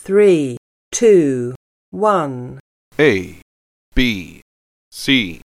3, 2, 1. A, B, C.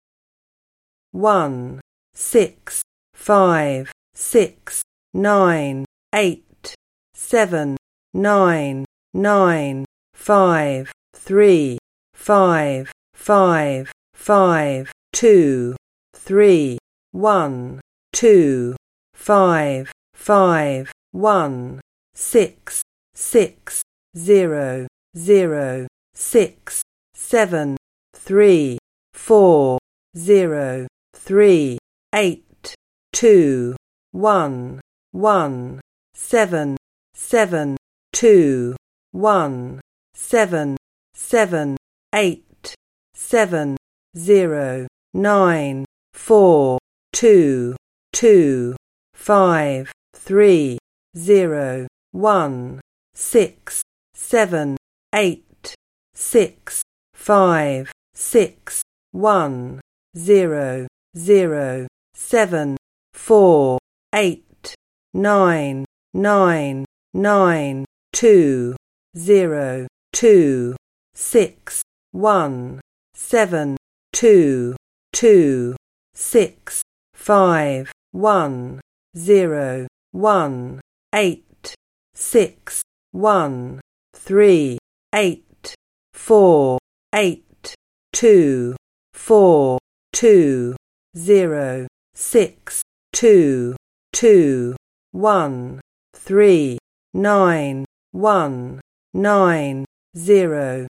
1, 6, 5, 6, 9, 8, 7, 9, 9, 5, 3, 5, 5, 5, 2, 3, 1, 2, 5, 5, 1, 6, 6, 0, 0, 6, 7, 3, 4, 0, 3, 8, 2, 1, 1, 7, 7, 2, 1, 7, 7, 8, 7, 0, 9, 4, 2, 2, 5, 3, 0, 1, 6, 7, 8, 6, 5, 6, 1, 0, 0, 7, 4, 8, 9, 9, 9, 2, 0, 2, 6, 1, 7, 2, 2, 6, 5, 1, 0, 1, 8, 6, 1, 3, 8, 4, 8, 2, 4, 2, 0, 6, 2, 2, 1, 3, 9, 1, 9, 0,